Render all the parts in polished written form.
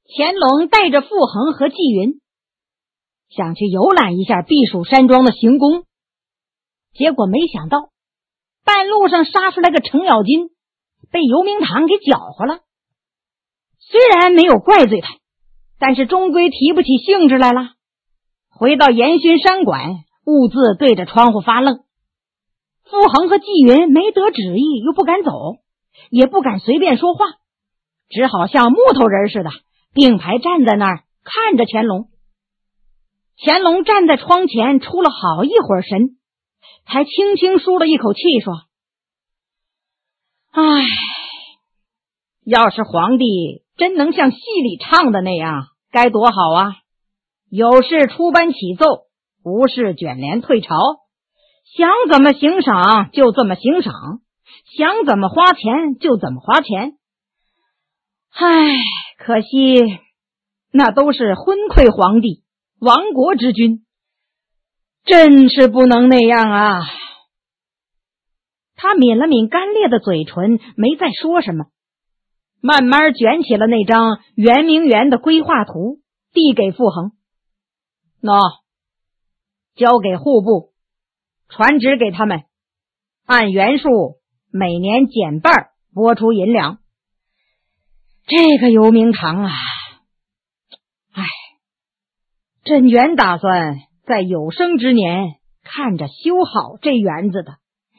乾隆带着傅恒和纪云想去游览一下避暑山庄的行宫，结果没想到半路上杀出来个程咬金，被游明堂给搅和了。虽然没有怪罪他，但是终归提不起兴致来了。回到延勋山馆，兀自对着窗户发愣。傅恒和纪云没得旨意，又不敢走，也不敢随便说话，只好像木头人似的并排站在那儿看着乾隆。乾隆站在窗前出了好一会儿神，才轻轻舒了一口气说：唉，要是皇帝真能像戏里唱的那样，该多好啊！有事出班启奏，无事卷帘退朝，想怎么行赏就怎么行赏，想怎么花钱就怎么花钱。唉，可惜那都是昏聩皇帝，亡国之君，真是不能那样啊！他抿了抿干裂的嘴唇，没再说什么，慢慢卷起了那张圆明园的规划图，递给傅恒。交给户部，传旨给他们，按原数每年减半拨出银两。这个游明堂啊，朕原打算在有生之年看着修好这园子的。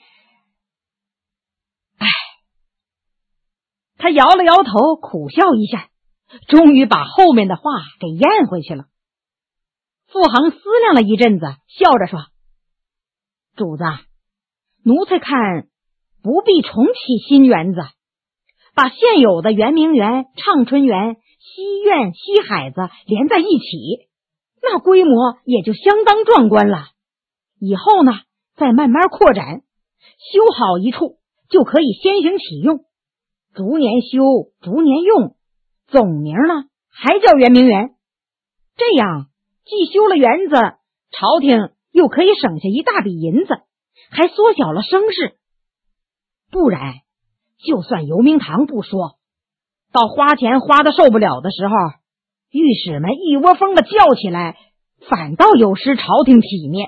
他摇了摇头，苦笑一下，终于把后面的话给咽回去了。傅恒思量了一阵子，笑着说：主子，奴才看不必重启新园子，把现有的圆明园、畅春园、西苑、西海子连在一起，那规模也就相当壮观了。以后呢，再慢慢扩展，修好一处就可以先行启用，逐年修，逐年用，总名呢还叫圆明园。这样既修了园子，朝廷又可以省下一大笔银子，还缩小了声势。不然就算游明堂不说，到花钱花得受不了的时候，御史们一窝蜂的叫起来，反倒有失朝廷体面。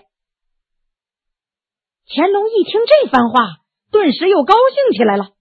乾隆一听这番话，顿时又高兴起来了。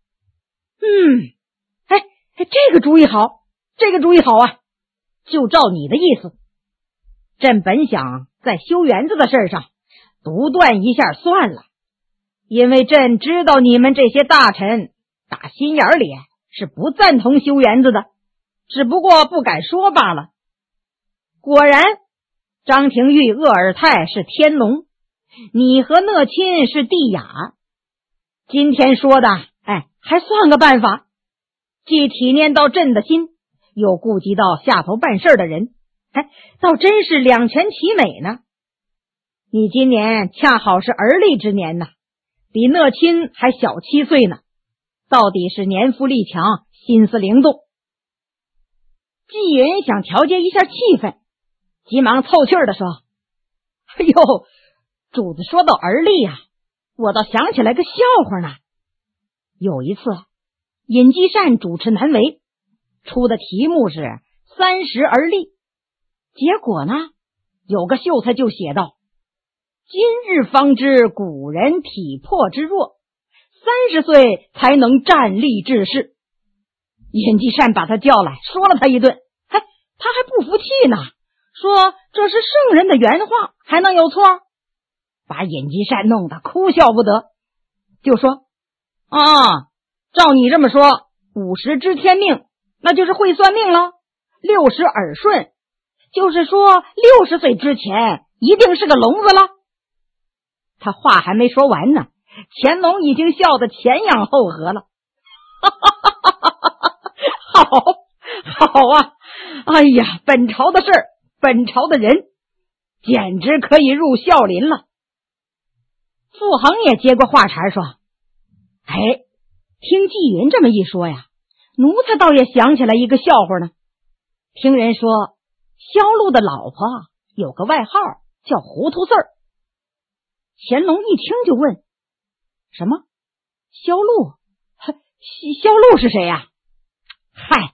这个主意好，这个主意好啊！就照你的意思，朕本想在修园子的事上独断一下算了，因为朕知道你们这些大臣打心眼里是不赞同修园子的，只不过不敢说罢了。果然，张廷玉、鄂尔泰是天龙，你和讷亲是地雅。今天说的还算个办法，既体念到朕的心，又顾及到下头办事的人，倒真是两全其美呢。你今年恰好是而立之年呢，比讷亲还小7岁呢，到底是年富力强，心思灵动。纪云想调节一下气氛，急忙凑趣儿地说：哎呦，主子说到而立啊，我倒想起来个笑话呢。有一次尹继善主持南围，出的题目是30而立，结果呢，有个秀才就写道：今日方知古人体魄之弱，30岁才能站立治世。尹继善把他叫来，说了他一顿，他还不服气呢，说这是圣人的原话，还能有错？把尹继善弄得哭笑不得，就说：照你这么说，50知天命，那就是会算命了；60耳顺，就是说60岁之前一定是个聋子了。他话还没说完呢，乾隆已经笑得前仰后合了。好啊，哎呀，本朝的事儿，本朝的人，简直可以入孝林了。傅恒也接过话茬说：听纪云这么一说呀，奴才倒也想起来一个笑话呢。听人说萧路的老婆有个外号叫糊涂四儿。乾隆一听就问：什么？萧路？萧路是谁呀？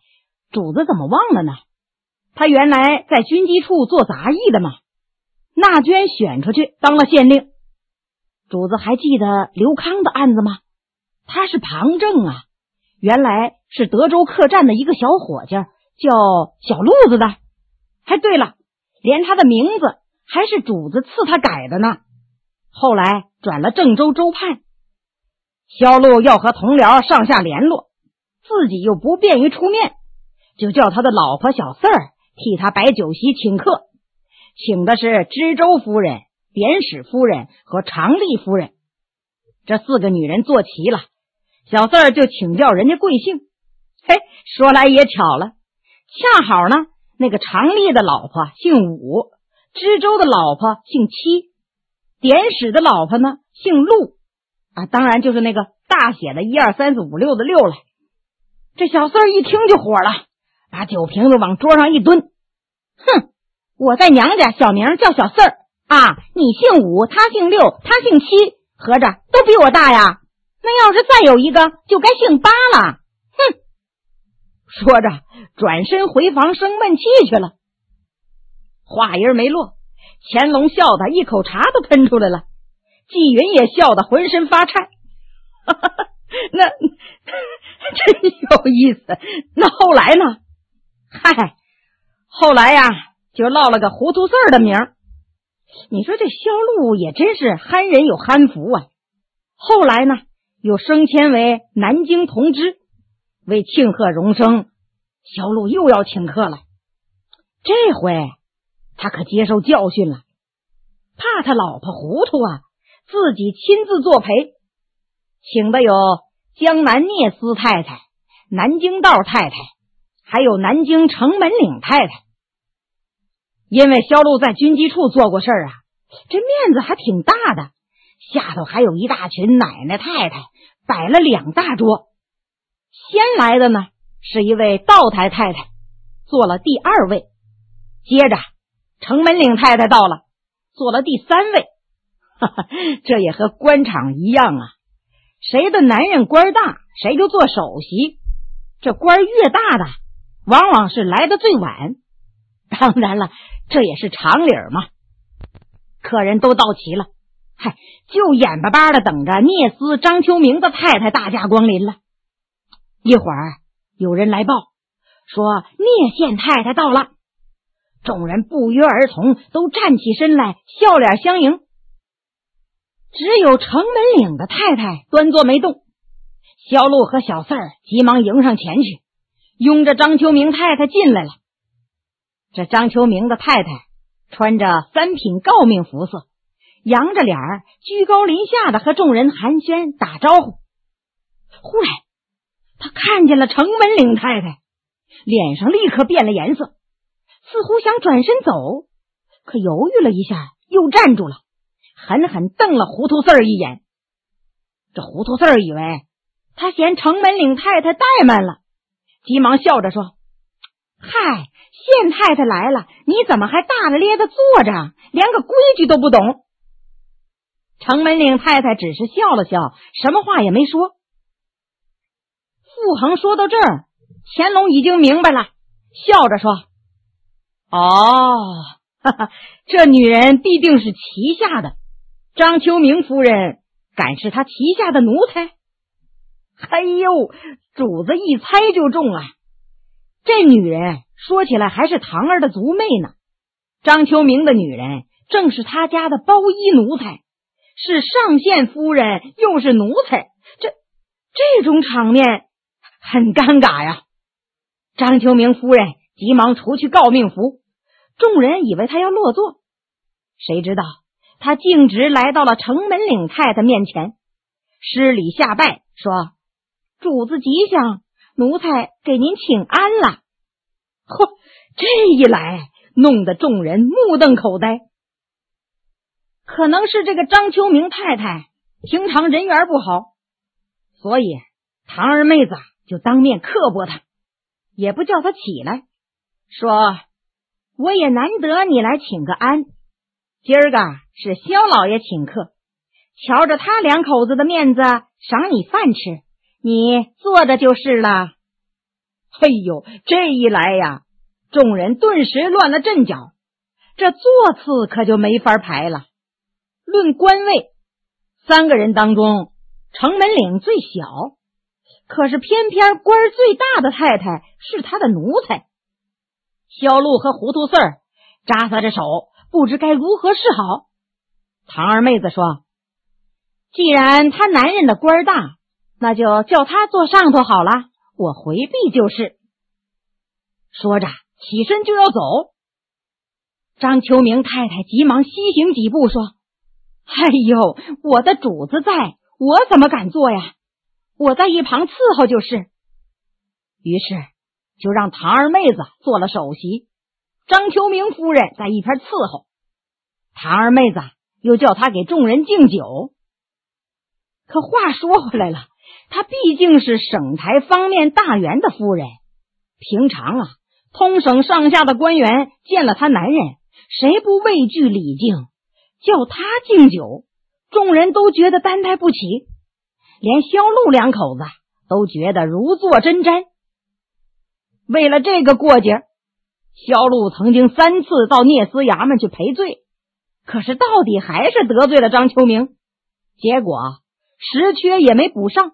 主子怎么忘了呢？他原来在军机处做杂役的嘛，纳捐选出去当了县令。主子还记得刘康的案子吗？他是旁证啊，原来是德州客栈的一个小伙计，叫小路子的。还对了，连他的名字还是主子赐他改的呢。后来转了郑州州判，萧路要和同僚上下联络，自己又不便于出面，就叫他的老婆小四儿替他摆酒席请客，请的是知州夫人、典史夫人和常丽夫人。这4个女人坐齐了，小四儿就请教人家贵姓。嘿，说来也巧了，恰好呢，那个常丽的老婆姓武，知州的老婆姓戚，典史的老婆呢姓陆啊，当然就是那个大写的1、2、3、4、5、6的6了。这小四儿一听就火了，把酒瓶子往桌上一蹲，哼，我在娘家小名叫小四儿啊，你姓武，他姓六，他姓七，合着都比我大呀，那要是再有一个就该姓八了，哼！说着转身回房生闷气去了。话音没落，乾隆笑得一口茶都喷出来了，纪云也笑得浑身发颤。那真有意思。那后来呢？嗨，后来呀，就落了个糊涂四儿的名。你说这萧路也真是憨人有憨福啊。后来呢，又升迁为南京同知，为庆贺荣升，萧路又要请客了。这回他可接受教训了，怕他老婆糊涂啊，自己亲自作陪，请的有江南聂司太太、南京道太太，还有南京城门岭太太。因为萧路在军机处做过事啊，这面子还挺大的，下头还有一大群奶奶太太，摆了2大桌。先来的呢是一位道台太太，坐了第2位，接着城门岭太太到了，坐了第3位。这也和官场一样啊，谁的男人官大，谁就做首席，这官越大的往往是来得最晚。当然了，这也是常理嘛。客人都到齐了，嗨，就眼巴巴的等着聂司张秋明的太太大驾光临了。一会儿有人来报说聂县太太到了，众人不约而同都站起身来，笑脸相迎。只有城门岭的太太端坐没动，萧路和小四儿急忙迎上前去，拥着张秋明太太进来了。这张秋明的太太穿着3品诰命服色，扬着脸儿，居高临下的和众人寒暄打招呼。忽然他看见了城门岭太太，脸上立刻变了颜色，似乎想转身走，可犹豫了一下又站住了，狠狠瞪了糊涂四儿一眼。这糊涂四儿以为他嫌城门岭太太怠慢了，急忙笑着说：嗨，县太太来了，你怎么还大咧咧的坐着，连个规矩都不懂？城门岭太太只是笑了笑，什么话也没说。傅恒说到这儿，乾隆已经明白了，笑着说：哈哈，这女人必定是旗下的，张秋明夫人敢是他旗下的奴才？哎呦，主子一猜就中啊！这女人说起来还是堂儿的族妹呢，张秋明的女人正是他家的包衣奴才，是上县夫人又是奴才，这种场面很尴尬呀。张秋明夫人急忙除去诰命符，众人以为他要落座，谁知道他径直来到了城门岭太太面前，施礼下拜说：主子吉祥，奴才给您请安了。嚯，这一来弄得众人目瞪口呆。可能是这个张秋明太太平常人缘不好，所以堂儿妹子就当面刻薄他，也不叫他起来，说：我也难得你来请个安，今儿个是萧老爷请客，瞧着他2口子的面子赏你饭吃，你坐着就是了。 哎呦，这一来呀，众人顿时乱了阵脚，这座次可就没法排了。论官位，3个人当中城门岭最小，可是偏偏官最大的太太是他的奴才。萧路和糊涂四儿扎撒着手，不知该如何是好。唐二妹子说，既然他男人的官大，那就叫他坐上头好了，我回避就是。说着起身就要走，张秋明太太急忙西行几步说，哎呦，我的主子在，我怎么敢做呀？我在一旁伺候就是。于是就让唐二妹子做了首席，张秋明夫人在一边伺候。唐二妹子又叫他给众人敬酒。可话说回来了，她毕竟是省台方面大员的夫人，平常啊，通省上下的官员见了她男人，谁不畏惧礼敬？叫她敬酒，众人都觉得担待不起，连萧路两口子都觉得如坐针毡。为了这个过节，萧路曾经3次到聂司衙门去赔罪，可是到底还是得罪了张秋明，结果实缺也没补上。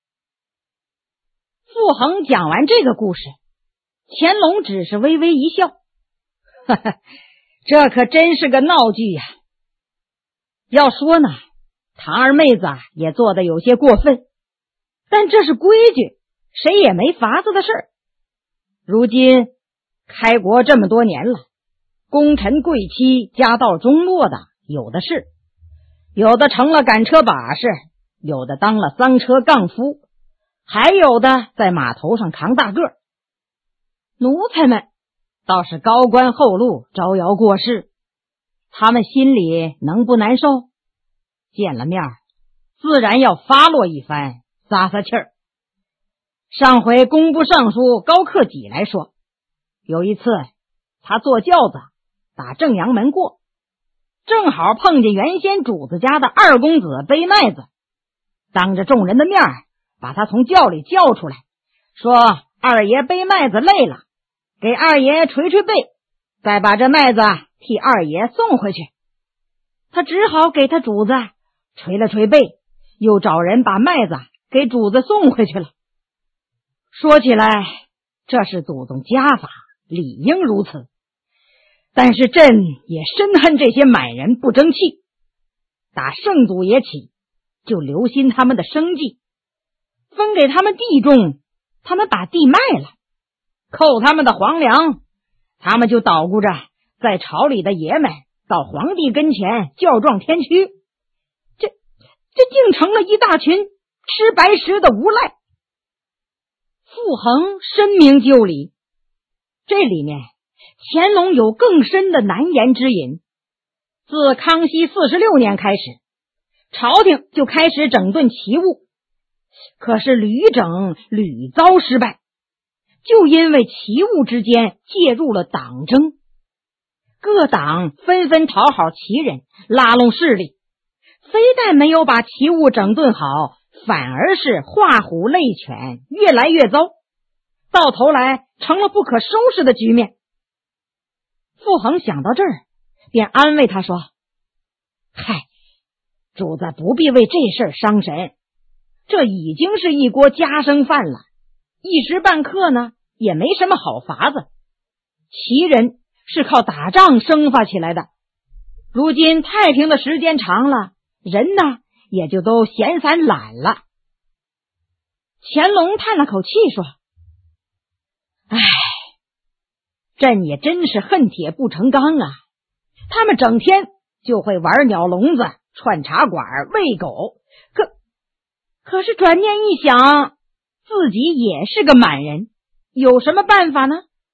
傅恒讲完这个故事，乾隆只是微微一笑，哈哈，这可真是个闹剧呀。要说呢，唐二妹子也做得有些过分，但这是规矩，谁也没法子的事儿。如今开国这么多年了，功臣贵戚家道中落的有的是，有的成了赶车把式，有的当了丧车杠夫，还有的在码头上扛大个。奴才们倒是高官厚禄，招摇过市，他们心里能不难受？见了面自然要发落一番，撒撒气儿。上回工部尚书高克己来说，有一次他坐轿子打正阳门过，正好碰见原先主子家的二公子背麦子，当着众人的面把他从轿里叫出来，说二爷背麦子累了，给二爷捶捶背，再把这麦子替二爷送回去。他只好给他主子捶了捶背，又找人把麦子给主子送回去了。说起来，这是祖宗家法，理应如此。但是朕也深恨这些满人不争气，打圣祖爷起就留心他们的生计，分给他们地种，他们把地卖了，扣他们的皇粮，他们就捣鼓着在朝里的爷们到皇帝跟前叫状天驱，这竟成了一大群吃白食的无赖。傅恒深明就理，这里面乾隆有更深的难言之隐。自康熙46年开始，朝廷就开始整顿旗务，可是屡整屡遭失败，就因为旗务之间介入了党争，各党纷纷讨好旗人，拉拢势力，非但没有把旗务整顿好，反而是画虎类犬，越来越糟，到头来成了不可收拾的局面。傅恒想到这儿，便安慰他说，嗨，主子不必为这事儿伤神，这已经是一锅家生饭了，一时半刻呢也没什么好法子。旗人是靠打仗生发起来的，如今太平的时间长了，人呢也就都闲散懒了。乾隆叹了口气说，唉，朕也真是恨铁不成钢啊，他们整天就会玩鸟笼子、串茶馆、喂狗，可是转念一想，自己也是个满人，有什么办法呢？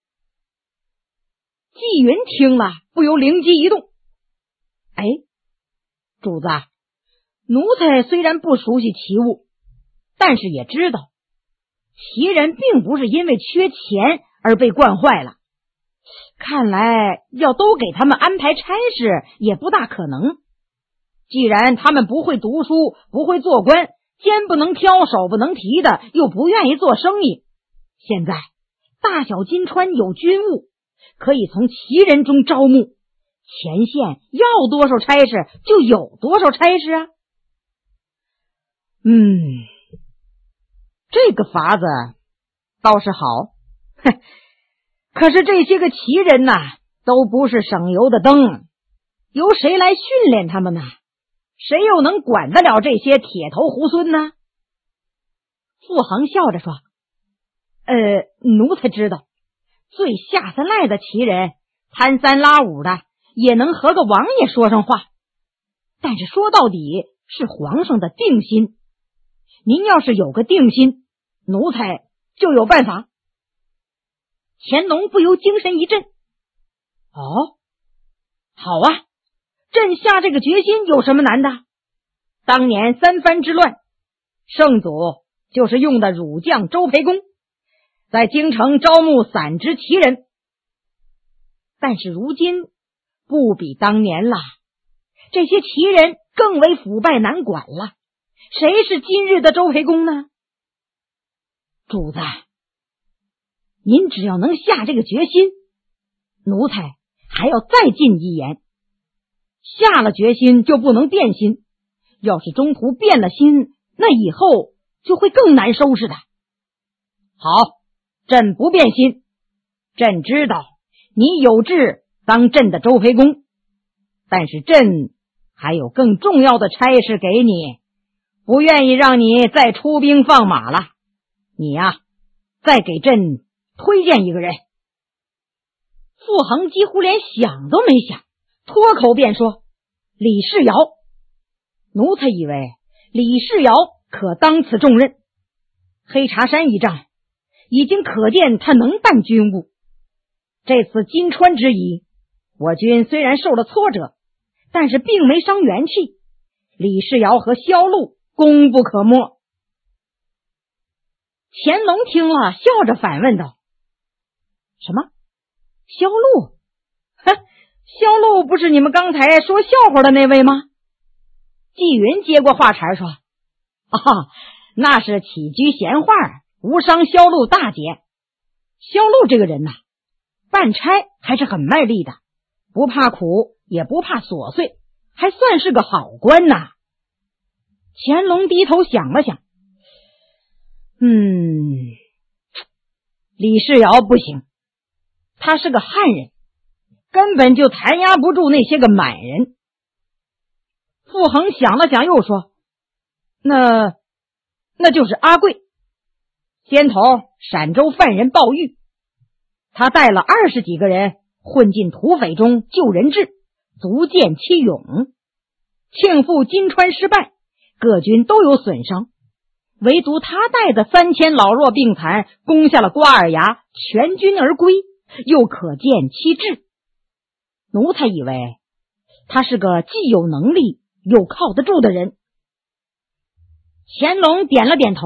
纪云听了不由灵机一动，哎，主子，奴才虽然不熟悉旗务，但是也知道旗人并不是因为缺钱而被惯坏了，看来要都给他们安排差事也不大可能。既然他们不会读书，不会做官，肩不能挑手不能提的，又不愿意做生意，现在大小金川有军务，可以从旗人中招募，前线要多少差事就有多少差事啊。这个法子倒是好，可是这些个旗人呐，都不是省油的灯，由谁来训练他们呢？谁又能管得了这些铁头猢狲呢？傅恒笑着说，奴才知道，最下三滥的旗人，贪三拉五的，也能和个王爷说上话，但是说到底是皇上的定心，您要是有个定心，奴才就有办法。乾隆不由精神一振，哦，好啊，朕下这个决心有什么难的？当年三藩之乱，圣祖就是用的儒将周培公，在京城招募散职旗人，但是如今不比当年了，这些旗人更为腐败难管了，谁是今日的周培公呢？主子，您只要能下这个决心，奴才还要再进一言，下了决心就不能变心，要是中途变了心，那以后就会更难收拾的。好，朕不变心，朕知道你有志当朕的周培公，但是朕还有更重要的差事给你，不愿意让你再出兵放马了。你呀，再给朕推荐一个人。傅恒几乎连想都没想，脱口便说，李世尧。奴才以为李世尧可当此重任，黑茶山一仗已经可见他能办军务。这次金川之役，我军虽然受了挫折，但是并没伤元气，李世尧和萧路功不可没。乾隆听了，笑着反问道，什么？萧路？萧路不是你们刚才说笑话的那位吗？纪云接过话茬说，那是起居闲话，无伤萧路大节。萧路这个人呐，办差还是很卖力的，不怕苦也不怕琐碎，还算是个好官呐。乾隆低头想了想，李世尧不行，他是个汉人，根本就弹压不住那些个满人。傅恒想了想又说，那就是阿贵，先头陕州犯人鲍玉，他带了20几个人混进土匪中救人质，足见其勇。庆复金川失败，各军都有损伤，唯独他带的3000老弱病残攻下了瓜尔牙，全军而归，又可见其志。奴才以为他是个既有能力又靠得住的人。乾隆点了点头，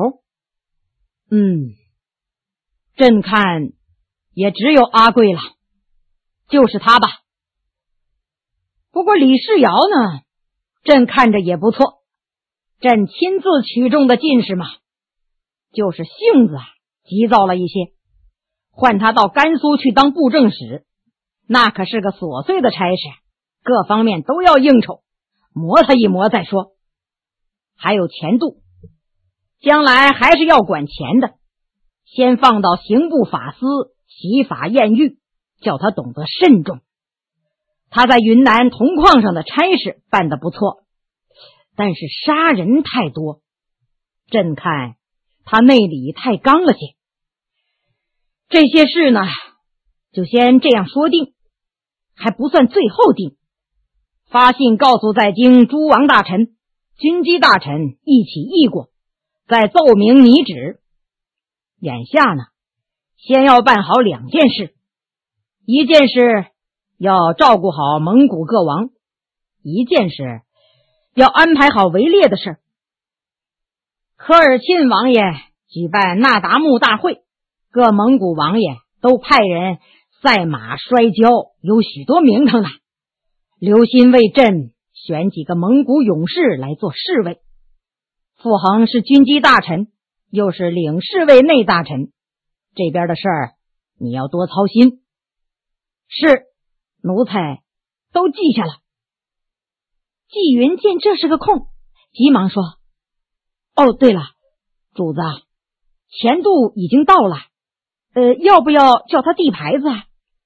朕看也只有阿贵了，就是他吧。不过李世尧呢，朕看着也不错，朕亲自取中的进士嘛，就是性子急躁了一些，换他到甘肃去当布政使，那可是个琐碎的差事，各方面都要应酬，磨他一磨再说。还有钱度，将来还是要管钱的，先放到刑部法司洗法验狱，叫他懂得慎重。他在云南铜矿上的差事办得不错，但是杀人太多，朕看他内里太刚了些。这些事呢，就先这样说定，还不算最后定。发信告诉在京诸王大臣、军机大臣一起议过，再奏明拟旨。眼下呢，先要办好2件事，一件事要照顾好蒙古各王，一件事要安排好围猎的事。科尔沁王爷举办那达慕大会，各蒙古王爷都派人赛马摔跤，有许多名堂呢。留心为朕选几个蒙古勇士来做侍卫。傅恒是军机大臣，又是领侍卫内大臣，这边的事儿你要多操心。是，奴才都记下了。纪云见这是个空，急忙说：哦，对了，主子，钱度已经到了，要不要叫他递牌子啊？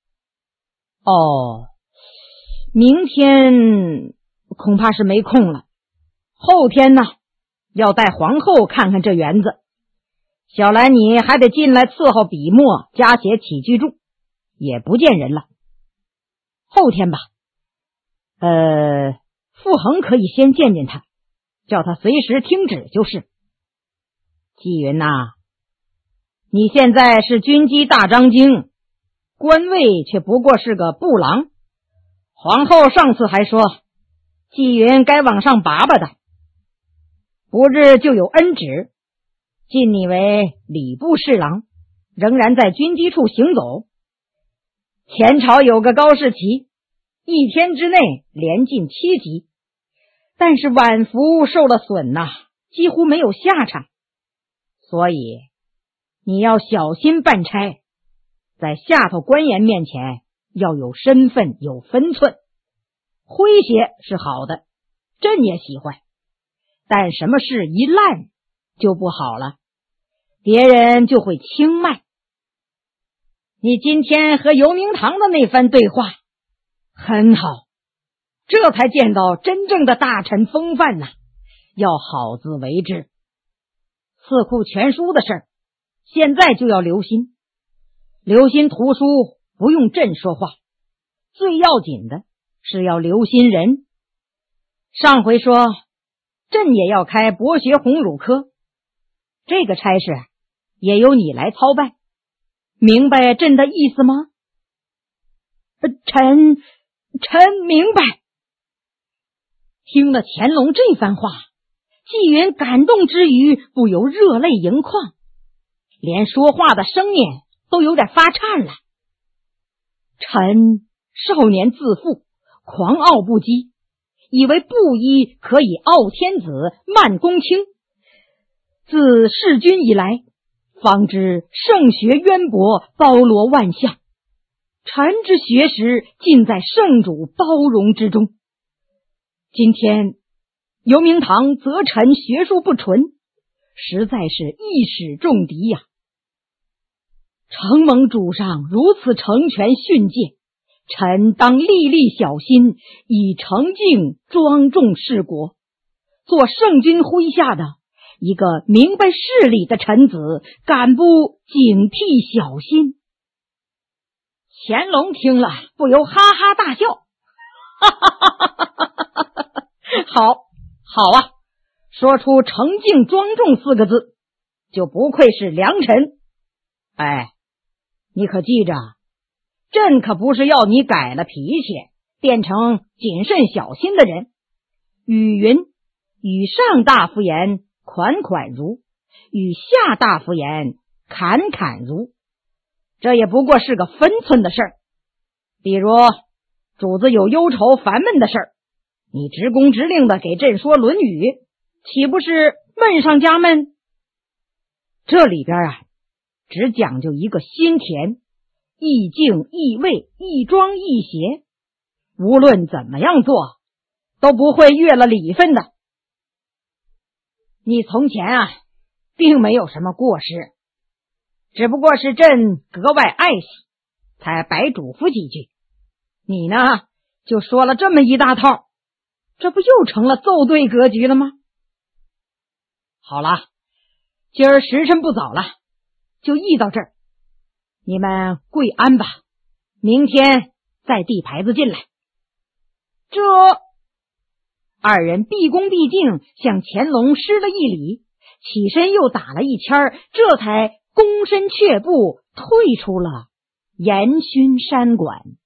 哦，明天恐怕是没空了，后天呢，要带皇后看看这园子。小兰你还得进来伺候笔墨，加写起居注，也不见人了。后天吧，傅恒可以先见见他，叫他随时听旨就是。纪云呐，你现在是军机大张京，官位却不过是个部郎。皇后上次还说纪云该往上拔拔的，不日就有恩旨，晋你为礼部侍郎，仍然在军机处行走。前朝有个高士奇，一天之内连进7级，但是晚服受了损呐，几乎没有下场。所以你要小心办差，在下头官员面前要有身份有分寸。诙谐是好的，朕也喜欢，但什么事一烂就不好了，别人就会轻慢。你今天和游明堂的那番对话很好，这才见到真正的大臣风范呐，要好自为之。四库全书的事儿，现在就要留心，留心图书不用朕说话，最要紧的是要留心人。上回说朕也要开博学鸿儒科，这个差事也由你来操办，明白朕的意思吗？臣明白。听了乾隆这番话，纪云感动之余不由热泪盈眶，连说话的声音都有点发颤了。臣少年自负，狂傲不羁，以为布衣可以傲天子慢公卿，自弑君以来，方知圣学渊博，包罗万象，臣之学识尽在圣主包容之中。今天游明堂责臣学术不纯，实在是一矢中敌呀。承蒙主上如此成全训诫，臣当粒粒小心，以诚敬庄重事国，做圣君麾下的一个明白事理的臣子，敢不警惕小心？乾隆听了不由哈哈大笑，哈哈哈哈哈哈！好啊，说出诚敬庄重4个字，就不愧是良臣。哎，你可记着，朕可不是要你改了脾气，变成谨慎小心的人。语云：与上大夫言，款款如；与下大夫言，侃侃如。这也不过是个分寸的事儿。比如主子有忧愁烦闷的事儿，你直工直令的给朕说《论语》，岂不是闷上加闷？这里边只讲究一个心田，意静意味，意庄意谐，无论怎么样做都不会越了礼分的。你从前并没有什么过失，只不过是朕格外爱惜，才白嘱咐几句。你呢，就说了这么一大套，这不又成了奏对格局了吗？好了，今儿时辰不早了，就议到这儿。你们跪安吧，明天再递牌子进来。这二人毕恭毕敬向乾隆施了一礼，起身又打了一签，这才躬身却步退出了延勋山馆。